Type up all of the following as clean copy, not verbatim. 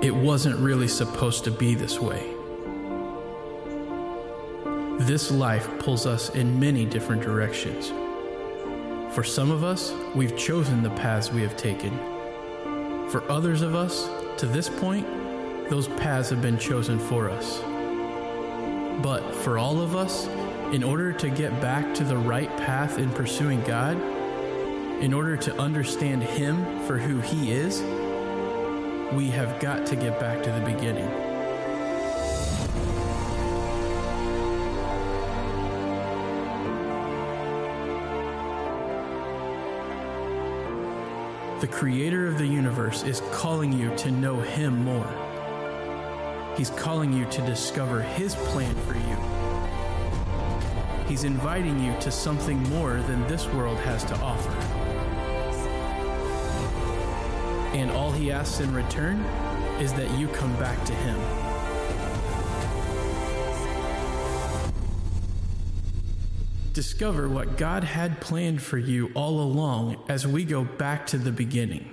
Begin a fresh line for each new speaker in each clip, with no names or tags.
it wasn't really supposed to be this way. This life pulls us in many different directions. For some of us, we've chosen the paths we have taken. For others of us, to this point, those paths have been chosen for us. But for all of us, in order to get back to the right path in pursuing God, in order to understand Him for who He is, we have got to get back to the beginning. The Creator of the universe is calling you to know Him more. He's calling you to discover His plan for you. He's inviting you to something more than this world has to offer. And all He asks in return is that you come back to Him. Discover what God had planned for you all along as we go back to the beginning.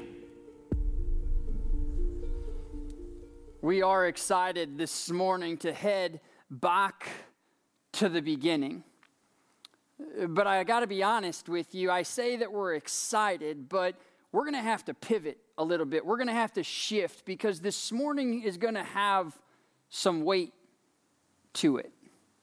We are excited this morning to head back to the beginning. But I got to be honest with you. I say that we're excited, but we're going to have to pivot a little bit. We're going to have to shift because this morning is going to have some weight to it.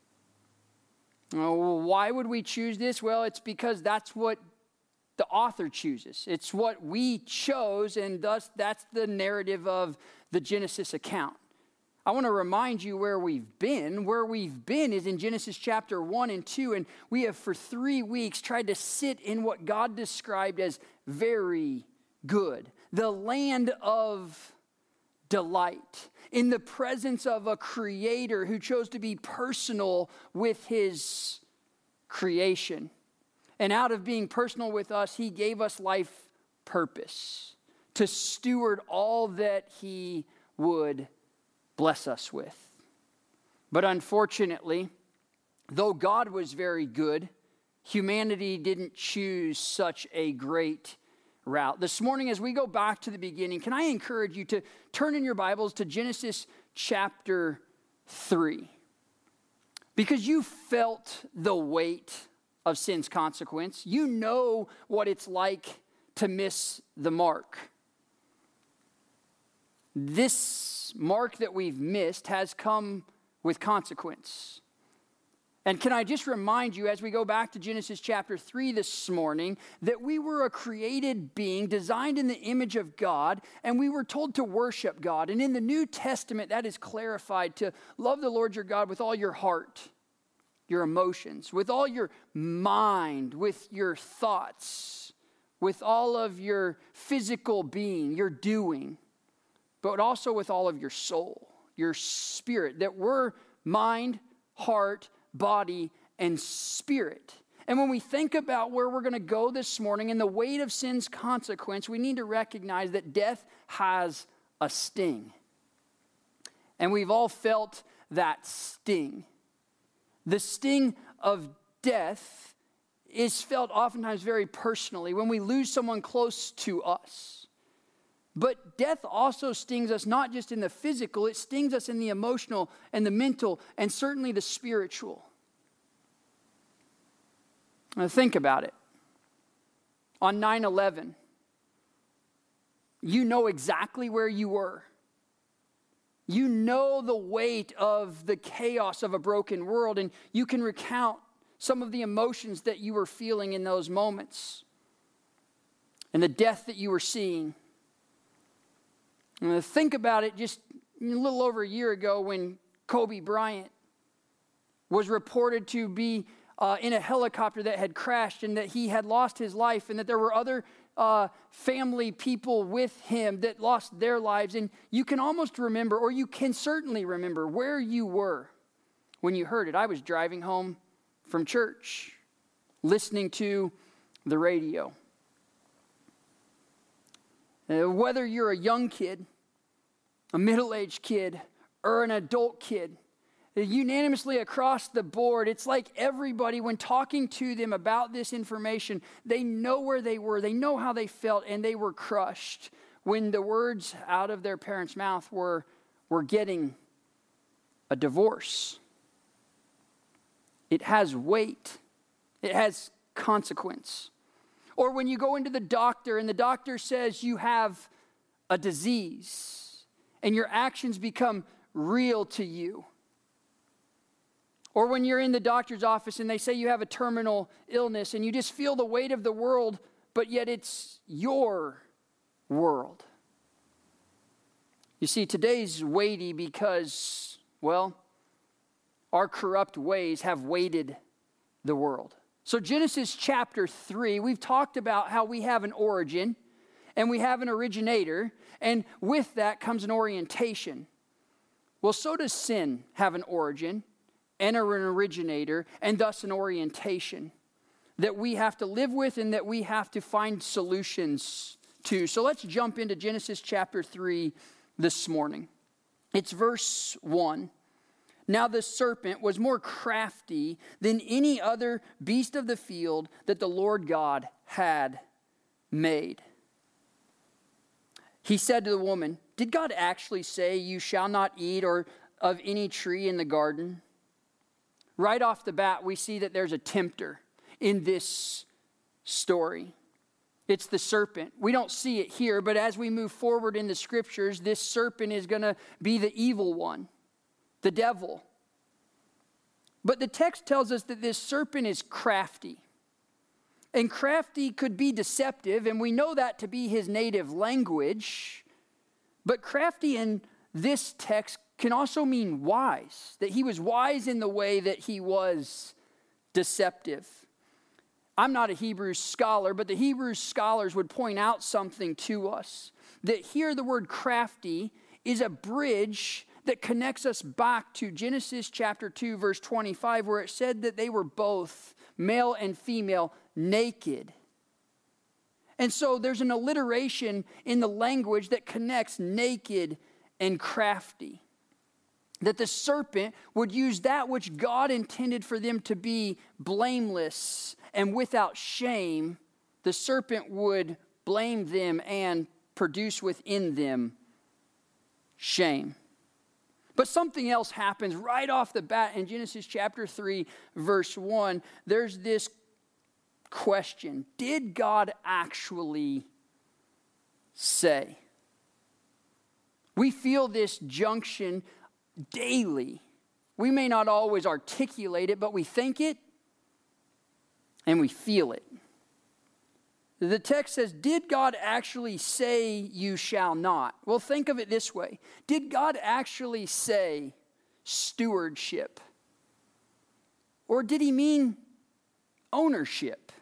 Why would we choose this? Well, it's because that's what the author chooses. It's what we chose, and thus that's the narrative of the Genesis account. I want to remind you where we've been. Where we've been is in Genesis chapter 1 and 2, and we have for 3 weeks tried to sit in what God described as very good, the land of delight, in the presence of a creator who chose to be personal with his creation. And out of being personal with us, he gave us life purpose to steward all that he would bless us with. But unfortunately, though God was very good, humanity didn't choose such a great route. This morning, as we go back to the beginning, can I encourage you to turn in your Bibles to Genesis chapter 3? Because you felt the weight of sin's consequence. You know what it's like to miss the mark. This mark that we've missed has come with consequence. And can I just remind you, as we go back to Genesis chapter 3 this morning, that we were a created being designed in the image of God, and we were told to worship God. And in the New Testament, that is clarified to love the Lord your God with all your heart, your emotions, with all your mind, with your thoughts, with all of your physical being, your doing, but also with all of your soul, your spirit, that we're mind, heart, body, and spirit. And when we think about where we're going to go this morning and the weight of sin's consequence, we need to recognize that death has a sting. And we've all felt that sting. The sting of death is felt oftentimes very personally when we lose someone close to us. But death also stings us not just in the physical, it stings us in the emotional and the mental and certainly the spiritual. Now think about it. On 9/11, you know exactly where you were. You know the weight of the chaos of a broken world, and you can recount some of the emotions that you were feeling in those moments and the death that you were seeing. Think about it just a little over a year ago when Kobe Bryant was reported to be in a helicopter that had crashed and that he had lost his life and that there were other family people with him that lost their lives. And you can almost remember, or you can certainly remember where you were when you heard it. I was driving home from church, listening to the radio. Whether you're a young kid, a middle-aged kid, or an adult kid, unanimously across the board, it's like everybody, when talking to them about this information, they know where they were, they know how they felt, and they were crushed when the words out of their parents' mouth were, "We're getting a divorce." It has weight. It has consequence. Or when you go into the doctor and the doctor says you have a disease and your actions become real to you. Or when you're in the doctor's office and they say you have a terminal illness and you just feel the weight of the world, but yet it's your world. You see, today's weighty because, well, our corrupt ways have weighted the world. So Genesis chapter 3, we've talked about how we have an origin and we have an originator, and with that comes an orientation. Well, so does sin have an origin and an originator, and thus an orientation that we have to live with and that we have to find solutions to. So let's jump into Genesis chapter 3 this morning. It's verse 1. Now the serpent was more crafty than any other beast of the field that the Lord God had made. He said to the woman, "Did God actually say you shall not eat or of any tree in the garden?" Right off the bat, we see that there's a tempter in this story. It's the serpent. We don't see it here, but as we move forward in the scriptures, this serpent is going to be the evil one, the devil. But the text tells us that this serpent is crafty. And crafty could be deceptive, and we know that to be his native language. But crafty in this text can also mean wise, that he was wise in the way that he was deceptive. I'm not a Hebrew scholar, but the Hebrew scholars would point out something to us, that here the word crafty is a bridge that connects us back to Genesis chapter 2, verse 25, where it said that they were both, male and female, naked. And so there's an alliteration in the language that connects naked and crafty. That the serpent would use that which God intended for them to be blameless and without shame. The serpent would blame them and produce within them shame. But something else happens right off the bat in Genesis chapter 3, verse 1. There's this question: did God actually say? We feel this junction daily. We may not always articulate it, but we think it and we feel it. The text says, did God actually say you shall not? Well, think of it this way. Did God actually say stewardship? Or did he mean ownership?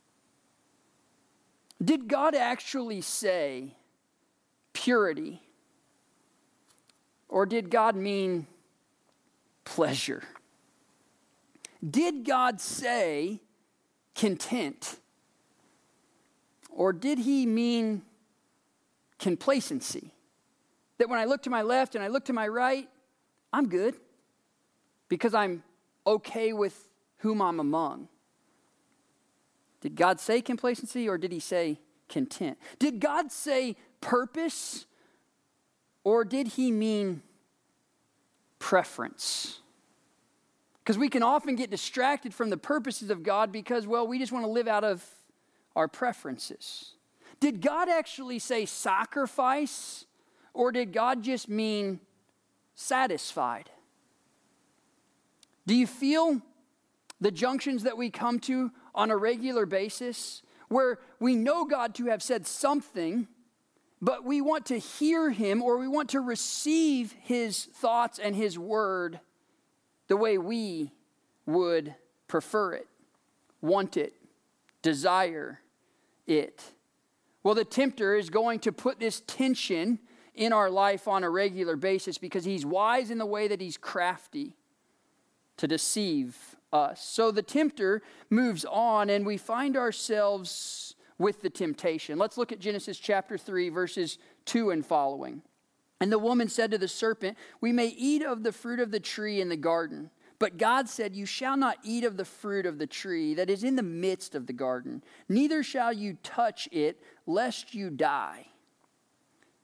Did God actually say purity? Or did God mean pleasure? Did God say content? Or did he mean complacency? That when I look to my left and I look to my right, I'm good because I'm okay with whom I'm among. Did God say complacency or did he say content? Did God say purpose or did he mean preference? Because we can often get distracted from the purposes of God because, well, we just want to live out of our preferences. Did God actually say sacrifice or did God just mean satisfied? Do you feel the junctions that we come to on a regular basis where we know God to have said something, but we want to hear him or we want to receive his thoughts and his word the way we would prefer it, want it, desire it? Well, the tempter is going to put this tension in our life on a regular basis because he's wise in the way that he's crafty to deceive us. So the tempter moves on and we find ourselves with the temptation. Let's look at Genesis chapter 3, verses 2 and following. And the woman said to the serpent, "We may eat of the fruit of the tree in the garden. But God said, you shall not eat of the fruit of the tree that is in the midst of the garden, neither shall you touch it, lest you die."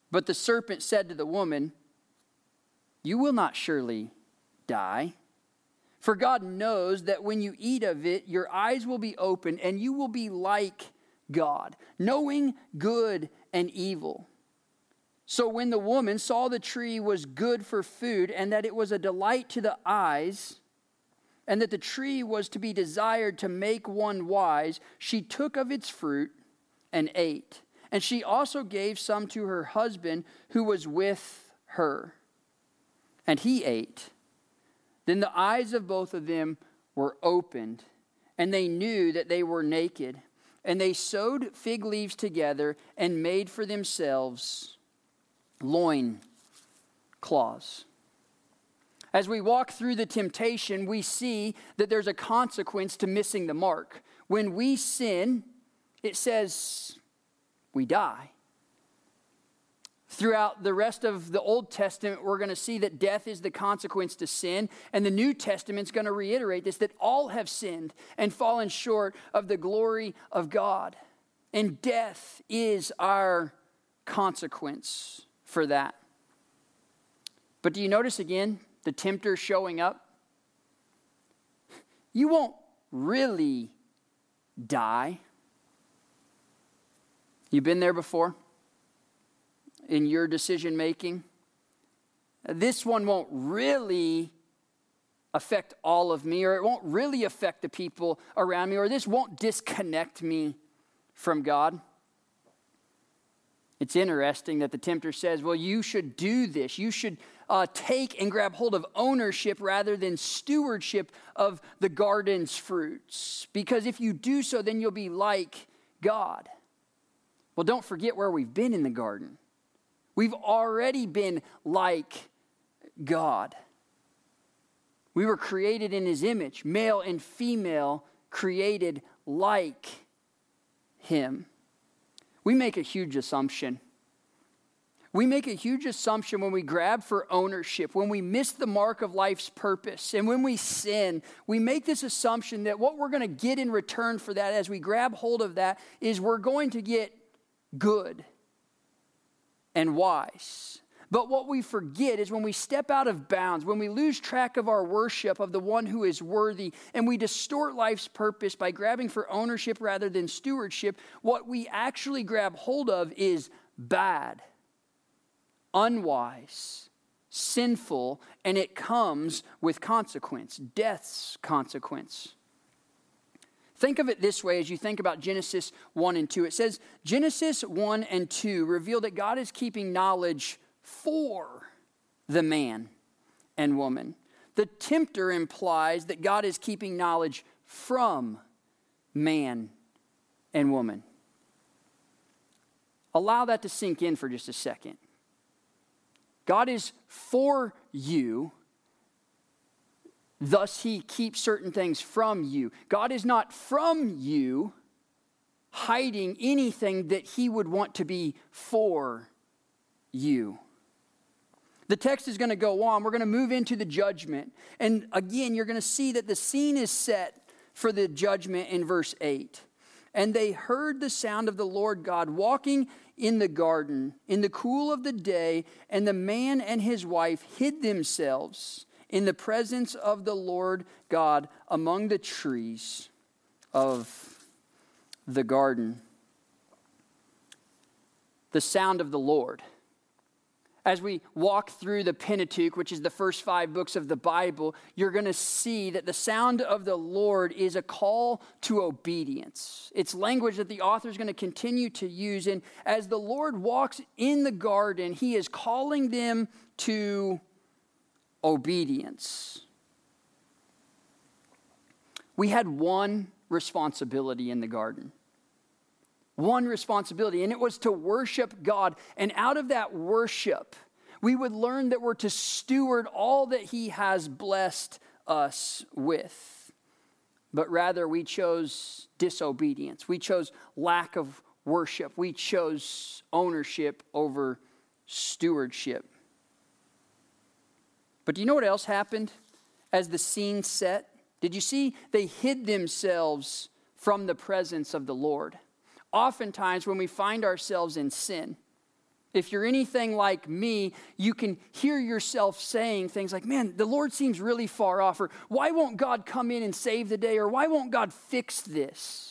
But the serpent said to the woman, "You will not surely die. For God knows that when you eat of it, your eyes will be opened, and you will be like God, knowing good and evil." So when the woman saw the tree was good for food, and that it was a delight to the eyes, and that the tree was to be desired to make one wise, she took of its fruit and ate. And she also gave some to her husband who was with her, and he ate. Then the eyes of both of them were opened, and they knew that they were naked. And they sewed fig leaves together and made for themselves loin cloths. As we walk through the temptation, we see that there's a consequence to missing the mark. When we sin, it says we die. Throughout the rest of the Old Testament, we're going to see that death is the consequence to sin. And the New Testament's going to reiterate this, that all have sinned and fallen short of the glory of God. And death is our consequence for that. But do you notice again the tempter showing up? You won't really die. You've been there before in your decision making. This one won't really affect all of me, or it won't really affect the people around me, or this won't disconnect me from God. It's interesting that the tempter says, well, you should do this. You should take and grab hold of ownership rather than stewardship of the garden's fruits. Because if you do so, then you'll be like God. Well, don't forget where we've been in the garden. We've already been like God. We were created in his image, male and female, created like him. We make a huge assumption. We make a huge assumption when we grab for ownership, when we miss the mark of life's purpose, and when we sin. We make this assumption that what we're going to get in return for that as we grab hold of that is we're going to get good and wise. But what we forget is when we step out of bounds, when we lose track of our worship of the one who is worthy, and we distort life's purpose by grabbing for ownership rather than stewardship, what we actually grab hold of is bad, unwise, sinful, and it comes with consequence, death's consequence. Think of it this way as you think about Genesis 1 and 2. It says, Genesis 1 and 2 reveal that God is keeping knowledge for the man and woman. The tempter implies that God is keeping knowledge from man and woman. Allow that to sink in for just a second. God is for you. Thus, he keeps certain things from you. God is not from you, hiding anything that he would want to be for you. The text is going to go on. We're going to move into the judgment. And again, you're going to see that the scene is set for the judgment in verse 8. And they heard the sound of the Lord God walking in the garden in the cool of the day, and the man and his wife hid themselves in the presence of the Lord God among the trees of the garden. The sound of the Lord. As we walk through the Pentateuch, which is the first 5 books of the Bible, you're going to see that the sound of the Lord is a call to obedience. It's language that the author is going to continue to use. And as the Lord walks in the garden, he is calling them to obedience. We had one responsibility in the garden. One responsibility, and it was to worship God. And out of that worship, we would learn that we're to steward all that he has blessed us with. But rather, we chose disobedience. We chose lack of worship. We chose ownership over stewardship. But do you know what else happened as the scene set? Did you see they hid themselves from the presence of the Lord? Oftentimes when we find ourselves in sin, If you're anything like me, you can hear yourself saying things like, man, the Lord seems really far off, or why won't God come in and save the day, or why won't God fix this?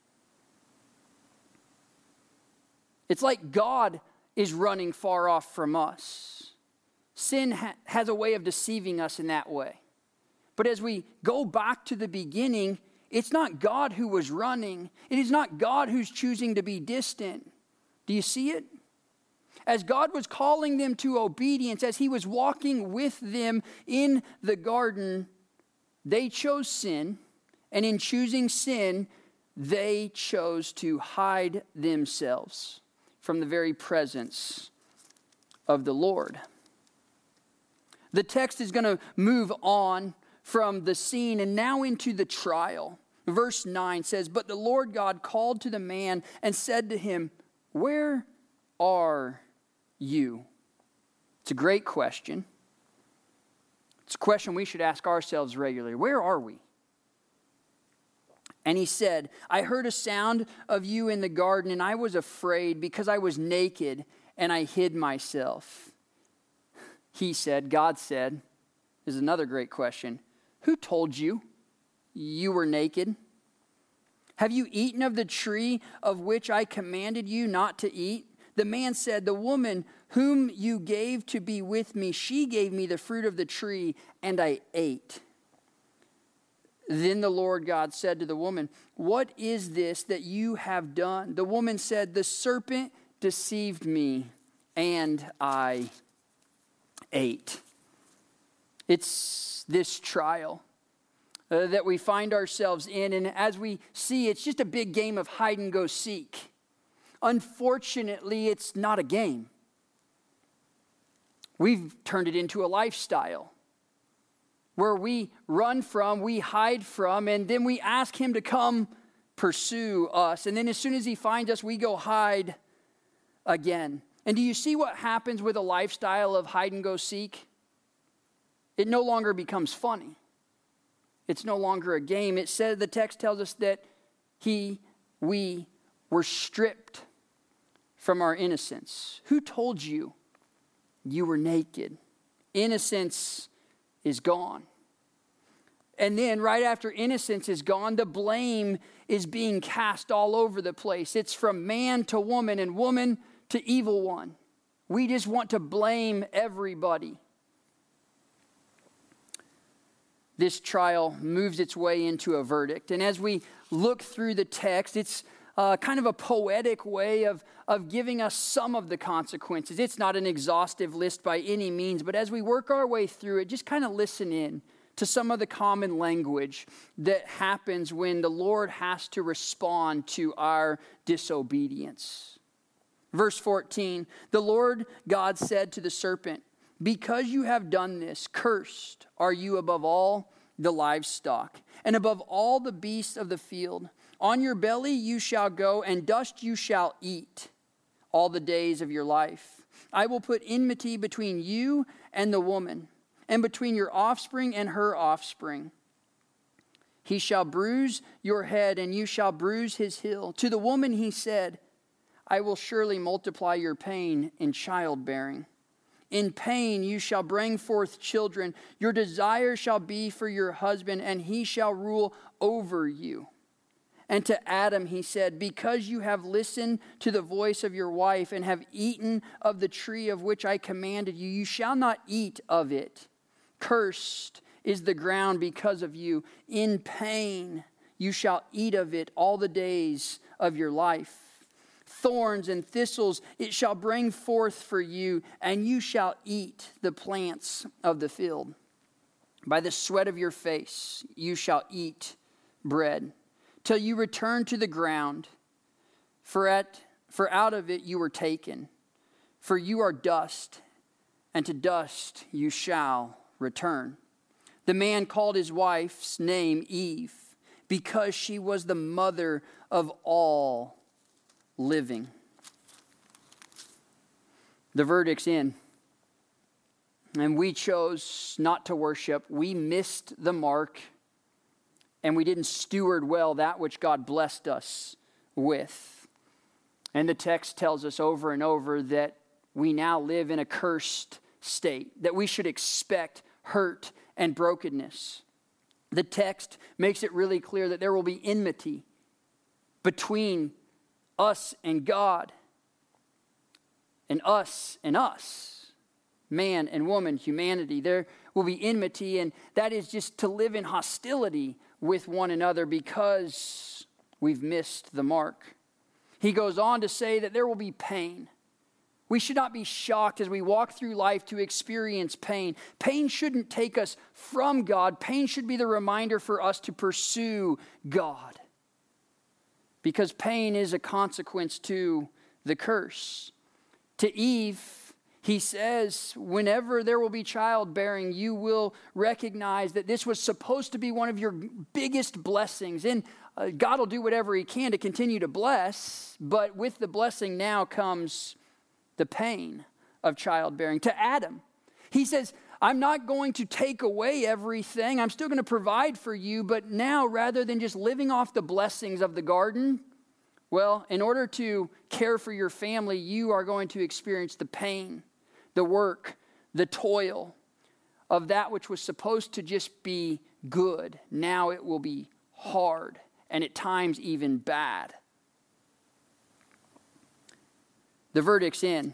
It's like God is running far off from us. Sin has a way of deceiving us in that way. But as we go back to the beginning, it's not God who was running. It is not God who's choosing to be distant. Do you see it? As God was calling them to obedience, as he was walking with them in the garden, they chose sin. And in choosing sin, they chose to hide themselves from the very presence of the Lord. The text is going to move on from the scene and now into the trial. Verse 9 says, "But the Lord God called to the man and said to him, 'Where are you?'" It's a great question. It's a question we should ask ourselves regularly. Where are we? And he said, "I heard a sound of you in the garden, and I was afraid because I was naked, and I hid myself." He said, God said, this is another great question, "Who told you you were naked? Have you eaten of the tree of which I commanded you not to eat?" The man said, "The woman whom you gave to be with me, she gave me the fruit of the tree, and I ate." Then the Lord God said to the woman, "What is this that you have done?" The woman said, "The serpent deceived me, and I ate." It's this trial that we find ourselves in. And as we see, it's just a big game of hide and go seek. Unfortunately, it's not a game. We've turned it into a lifestyle where we run from, we hide from, and then we ask him to come pursue us. And then as soon as he finds us, we go hide again. And do you see what happens with a lifestyle of hide and go seek? It no longer becomes funny. It's no longer a game. It says, the text tells us that we were stripped from our innocence. Who told you you were naked? Innocence is gone. And then right after innocence is gone, the blame is being cast all over the place. It's from man to woman and woman to evil one. We just want to blame everybody. This trial moves its way into a verdict. And as we look through the text, it's kind of a poetic way of giving us some of the consequences. It's not an exhaustive list by any means, but as we work our way through it, just kind of listen in to some of the common language that happens when the Lord has to respond to our disobedience. Verse 14, "The Lord God said to the serpent, 'Because you have done this, cursed are you above all the livestock, and above all the beasts of the field. On your belly you shall go, and dust you shall eat all the days of your life. I will put enmity between you and the woman, and between your offspring and her offspring. He shall bruise your head, and you shall bruise his heel. To the woman he said, I will surely multiply your pain in childbearing. In pain you shall bring forth children. Your desire shall be for your husband, and he shall rule over you.' And to Adam he said, 'Because you have listened to the voice of your wife and have eaten of the tree of which I commanded you, you shall not eat of it. Cursed is the ground because of you. In pain you shall eat of it all the days of your life. Thorns and thistles it shall bring forth for you, and you shall eat the plants of the field. By the sweat of your face you shall eat bread, till you return to the ground, for out of it you were taken. For you are dust, and to dust you shall return.' The man called his wife's name Eve, because she was the mother of all living." The verdict's in. And we chose not to worship. We missed the mark. And we didn't steward well that which God blessed us with. And the text tells us over and over that we now live in a cursed state, that we should expect hurt and brokenness. The text makes it really clear that there will be enmity between us and God, and us, man and woman, humanity. There will be enmity, and that is just to live in hostility with one another because we've missed the mark. He goes on to say that there will be pain. We should not be shocked as we walk through life to experience pain. Pain shouldn't take us from God. Pain should be the reminder for us to pursue God, because pain is a consequence to the curse. To Eve, he says, whenever there will be childbearing, you will recognize that this was supposed to be one of your biggest blessings. And God will do whatever he can to continue to bless, but with the blessing now comes the pain of childbearing. To Adam, he says, I'm not going to take away everything. I'm still going to provide for you, but now rather than just living off the blessings of the garden, well, in order to care for your family, you are going to experience the pain, the work, the toil of that which was supposed to just be good. Now it will be hard and at times even bad. The verdict's in.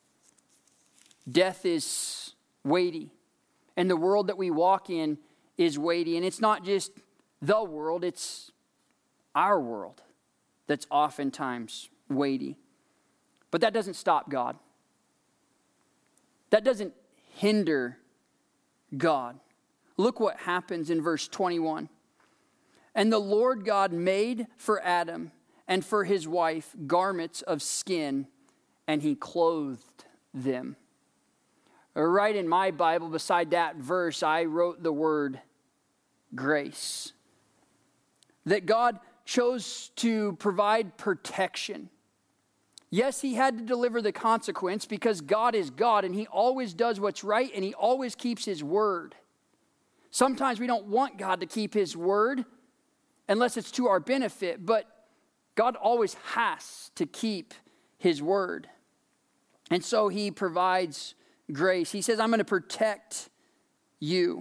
Death is weighty, and the world that we walk in is weighty. And it's not just the world, it's our world that's oftentimes weighty. But that doesn't stop God. That doesn't hinder God. Look what happens in verse 21. And the Lord God made for Adam and for his wife garments of skin, and he clothed them. Right in my Bible, beside that verse, I wrote the word grace. That God chose to provide protection. Yes, he had to deliver the consequence because God is God and he always does what's right and he always keeps his word. Sometimes we don't want God to keep his word unless it's to our benefit, but God always has to keep his word. And so he provides grace. He says, I'm going to protect you.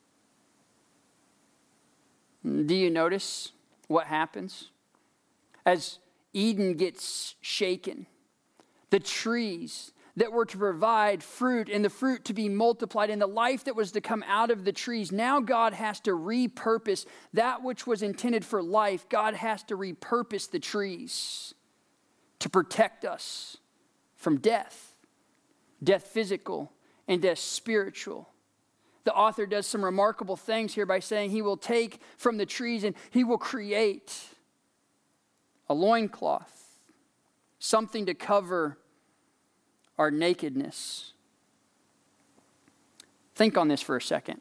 Do you notice what happens? As Eden gets shaken, the trees that were to provide fruit and the fruit to be multiplied and the life that was to come out of the trees, now God has to repurpose that which was intended for life. God has to repurpose the trees to protect us from death physical and death spiritual. The author does some remarkable things here by saying he will take from the trees and he will create a loincloth, something to cover our nakedness. Think on this for a second.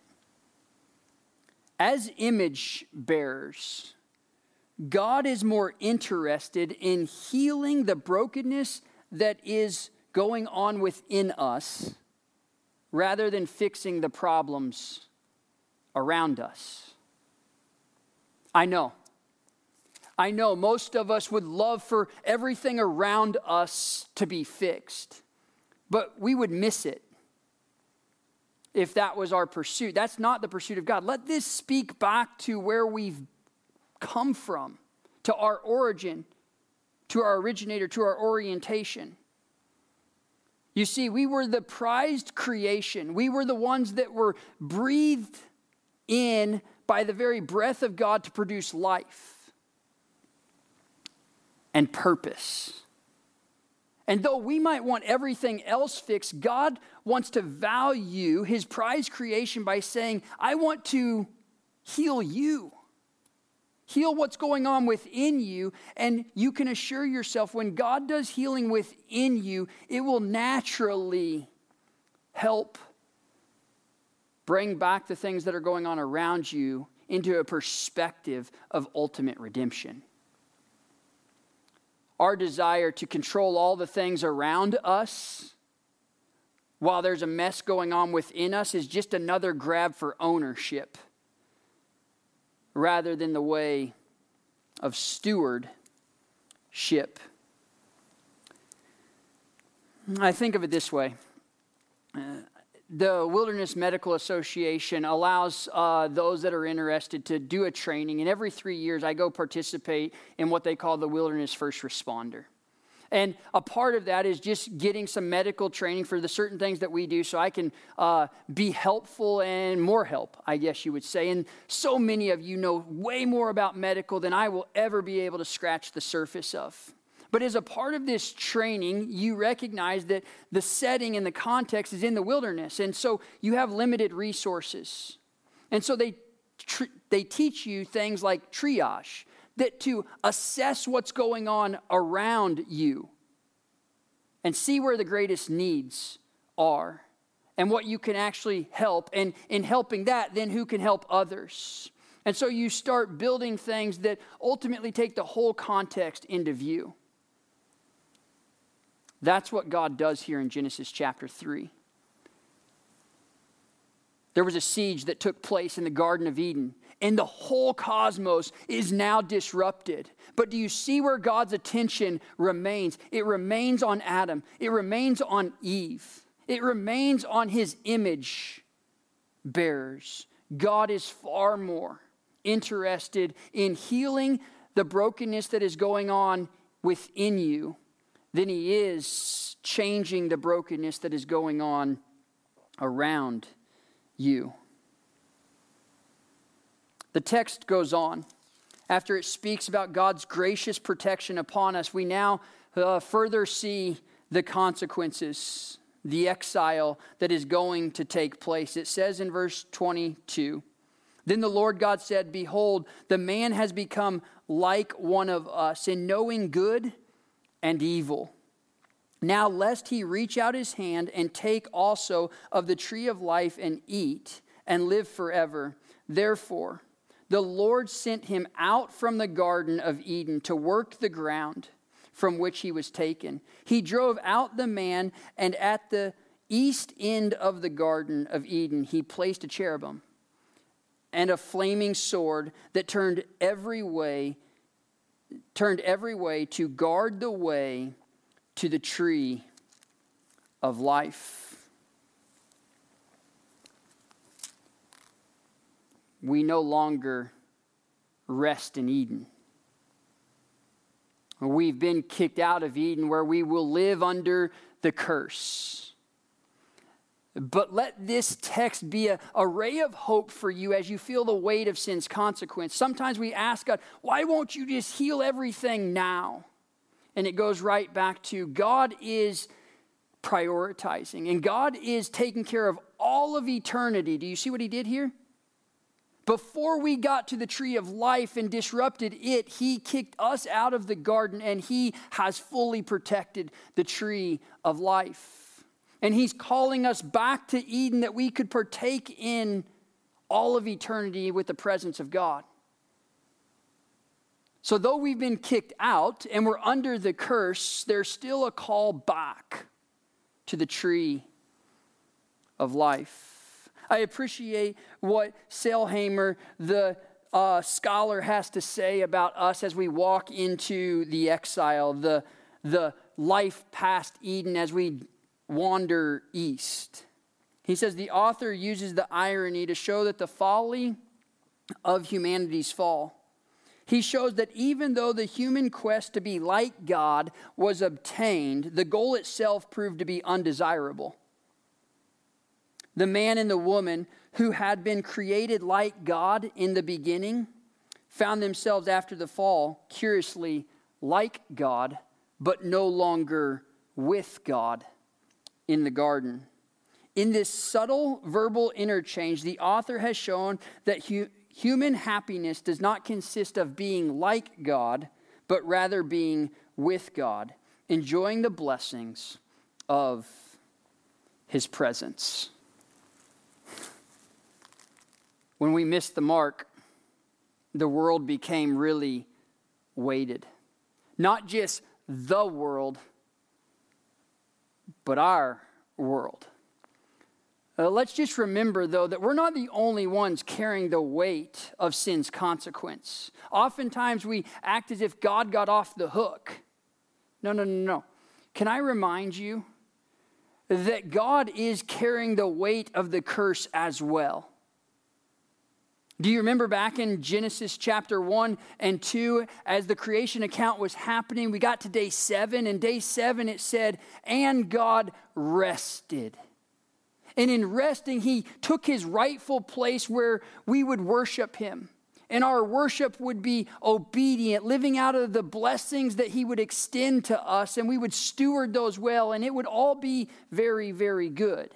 As image bearers, God is more interested in healing the brokenness that is going on within us rather than fixing the problems around us. I know most of us would love for everything around us to be fixed, but we would miss it if that was our pursuit. That's not the pursuit of God. Let this speak back to where we've come from, to our origin, to our originator, to our orientation. You see, we were the prized creation. We were the ones that were breathed in by the very breath of God to produce life and purpose. And though we might want everything else fixed, God wants to value his prized creation by saying, I want to heal you. Heal what's going on within you, and you can assure yourself when God does healing within you, it will naturally help bring back the things that are going on around you into a perspective of ultimate redemption. Our desire to control all the things around us while there's a mess going on within us is just another grab for ownership, rather than the way of stewardship. I think of it this way. The Wilderness Medical Association allows those that are interested to do a training, and every 3 years I go participate in what they call the Wilderness First Responder. And a part of that is just getting some medical training for the certain things that we do so I can be helpful and more help, I guess you would say. And so many of you know way more about medical than I will ever be able to scratch the surface of. But as a part of this training, you recognize that the setting and the context is in the wilderness. And so you have limited resources. And so they teach you things like triage, that to assess what's going on around you and see where the greatest needs are and what you can actually help. And in helping that, then who can help others? And so you start building things that ultimately take the whole context into view. That's what God does here in Genesis chapter 3. There was a siege that took place in the Garden of Eden, and the whole cosmos is now disrupted. But do you see where God's attention remains? It remains on Adam. It remains on Eve. It remains on his image bearers. God is far more interested in healing the brokenness that is going on within you than he is changing the brokenness that is going on around you. The text goes on. After it speaks about God's gracious protection upon us, we now further see the consequences, the exile that is going to take place. It says in verse 22, "Then the Lord God said, Behold, the man has become like one of us in knowing good and evil. Now lest he reach out his hand and take also of the tree of life and eat and live forever. Therefore, the Lord sent him out from the Garden of Eden to work the ground from which he was taken. He drove out the man, and at the east end of the Garden of Eden he placed a cherubim and a flaming sword that turned every way to guard the way to the tree of life." We no longer rest in Eden. We've been kicked out of Eden, where we will live under the curse. But let this text be a ray of hope for you as you feel the weight of sin's consequence. Sometimes we ask God, why won't you just heal everything now? And it goes right back to God is prioritizing, and God is taking care of all of eternity. Do you see what he did here? Before we got to the tree of life and disrupted it, he kicked us out of the garden, and he has fully protected the tree of life. And he's calling us back to Eden that we could partake in all of eternity with the presence of God. So though we've been kicked out and we're under the curse, there's still a call back to the tree of life. I appreciate what Sailhamer, the scholar, has to say about us as we walk into the exile, the life past Eden as we wander east. He says the author uses the irony to show that the folly of humanity's fall. He shows that even though the human quest to be like God was obtained, the goal itself proved to be undesirable. The man and the woman who had been created like God in the beginning found themselves after the fall, curiously, like God, but no longer with God in the garden. In this subtle verbal interchange, the author has shown that human happiness does not consist of being like God, but rather being with God, enjoying the blessings of his presence. When we missed the mark, the world became really weighted. Not just the world, but our world. Let's just remember, though, that we're not the only ones carrying the weight of sin's consequence. Oftentimes we act as if God got off the hook. No. Can I remind you that God is carrying the weight of the curse as well. Do you remember back in Genesis chapter 1 and 2, as the creation account was happening, we got to day 7, and day 7 it said, and God rested. And in resting, he took his rightful place where we would worship him. And our worship would be obedient, living out of the blessings that he would extend to us, and we would steward those well, and it would all be very, very good.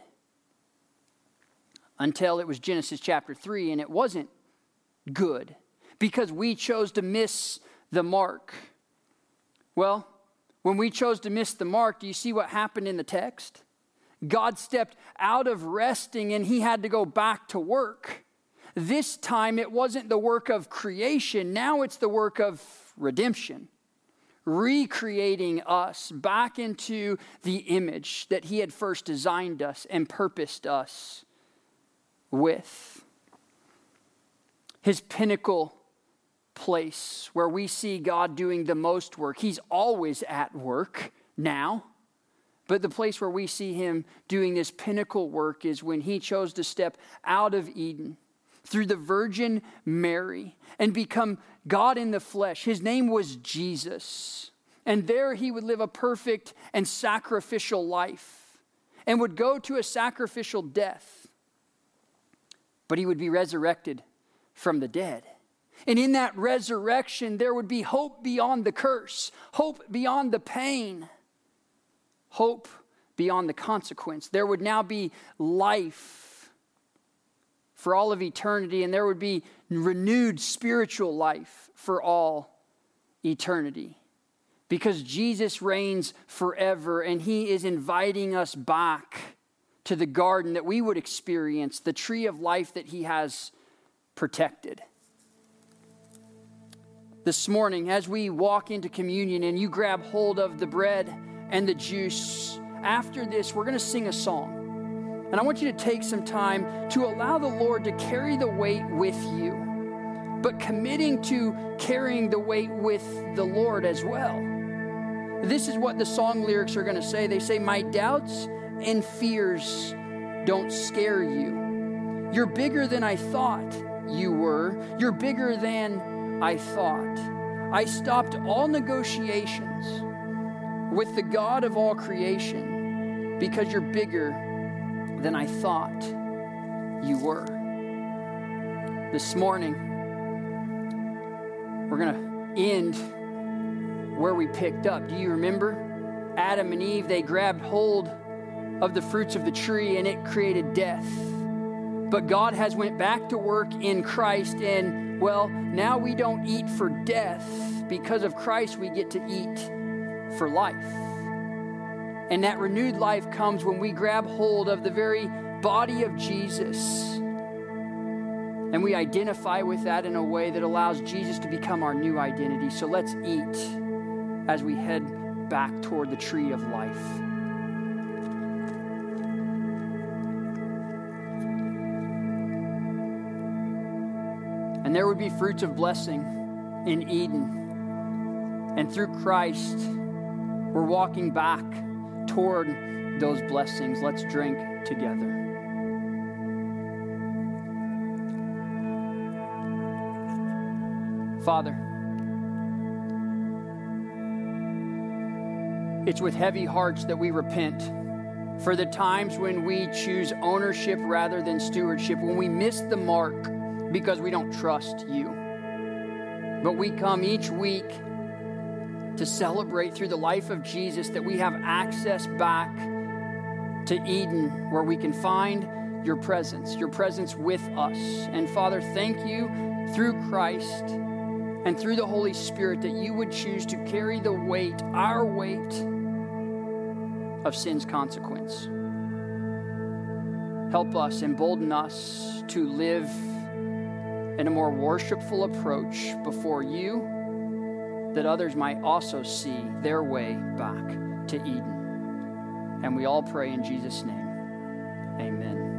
Until it was Genesis chapter 3, and it wasn't good because we chose to miss the mark. Well, when we chose to miss the mark, do you see what happened in the text? God stepped out of resting and he had to go back to work. This time it wasn't the work of creation. Now it's the work of redemption. Recreating us back into the image that he had first designed us and purposed us with. His pinnacle place where we see God doing the most work. He's always at work now. But the place where we see him doing this pinnacle work is when he chose to step out of Eden through the Virgin Mary and become God in the flesh. His name was Jesus. And there he would live a perfect and sacrificial life and would go to a sacrificial death. But he would be resurrected from the dead. And in that resurrection, there would be hope beyond the curse, hope beyond the pain, hope beyond the consequence. There would now be life for all of eternity, and there would be renewed spiritual life for all eternity. Because Jesus reigns forever, and he is inviting us back to the garden that we would experience, the tree of life that he has protected. This morning, as we walk into communion and you grab hold of the bread and the juice, after this, we're going to sing a song. And I want you to take some time to allow the Lord to carry the weight with you, but committing to carrying the weight with the Lord as well. This is what the song lyrics are going to say. They say, my doubts and fears don't scare you. You're bigger than I thought you were. You're bigger than I thought. I stopped all negotiations with the God of all creation because you're bigger than I thought you were. This morning, we're going to end where we picked up. Do you remember? Adam and Eve, they grabbed hold of the fruits of the tree and it created death. But God has went back to work in Christ, and well, now we don't eat for death. Because of Christ, we get to eat for life. And that renewed life comes when we grab hold of the very body of Jesus. And we identify with that in a way that allows Jesus to become our new identity. So let's eat as we head back toward the tree of life. And there would be fruits of blessing in Eden. And through Christ, we're walking back toward those blessings. Let's drink together. Father, it's with heavy hearts that we repent for the times when we choose ownership rather than stewardship, when we miss the mark because we don't trust you. But we come each week to celebrate through the life of Jesus that we have access back to Eden, where we can find your presence with us. And Father, thank you through Christ and through the Holy Spirit that you would choose to carry the weight, our weight, of sin's consequence. Help us, embolden us to live in a more worshipful approach before you, that others might also see their way back to Eden. And we all pray in Jesus' name. Amen.